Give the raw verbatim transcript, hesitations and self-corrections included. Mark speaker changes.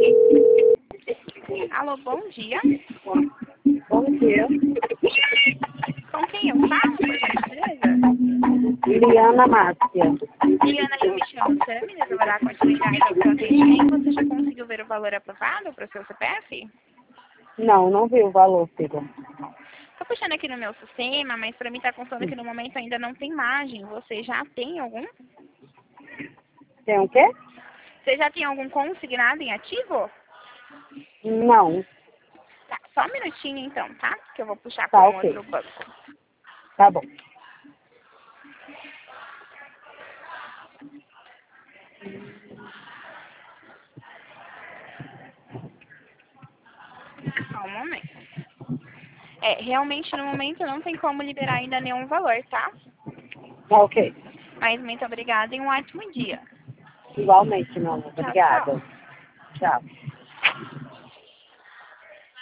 Speaker 1: Alô, bom dia.
Speaker 2: Bom dia.
Speaker 1: Com quem eu falo, por gentileza?
Speaker 2: Liliana Márcia.
Speaker 1: Liana, eu me chamo Sami, devo dar continuidade ao seu atendimento. Você já conseguiu ver o valor aprovado para o seu C P F?
Speaker 2: Não, não vi o valor, filha.
Speaker 1: Estou puxando aqui no meu sistema, mas para mim está constando que no momento ainda não tem margem. Você já tem algum?
Speaker 2: Tem o quê?
Speaker 1: Você já tem algum consignado em ativo?
Speaker 2: Não.
Speaker 1: Tá, só um minutinho então, tá? Que eu vou puxar
Speaker 2: Tá,
Speaker 1: com
Speaker 2: ok.
Speaker 1: outro banco.
Speaker 2: Tá bom.
Speaker 1: Só um momento. É, realmente no momento não tem como liberar ainda nenhum valor, tá?
Speaker 2: Tá, ok.
Speaker 1: Mas muito obrigada e um ótimo dia.
Speaker 2: Igualmente, não.
Speaker 1: Tchau, tchau.
Speaker 2: Obrigada. Tchau.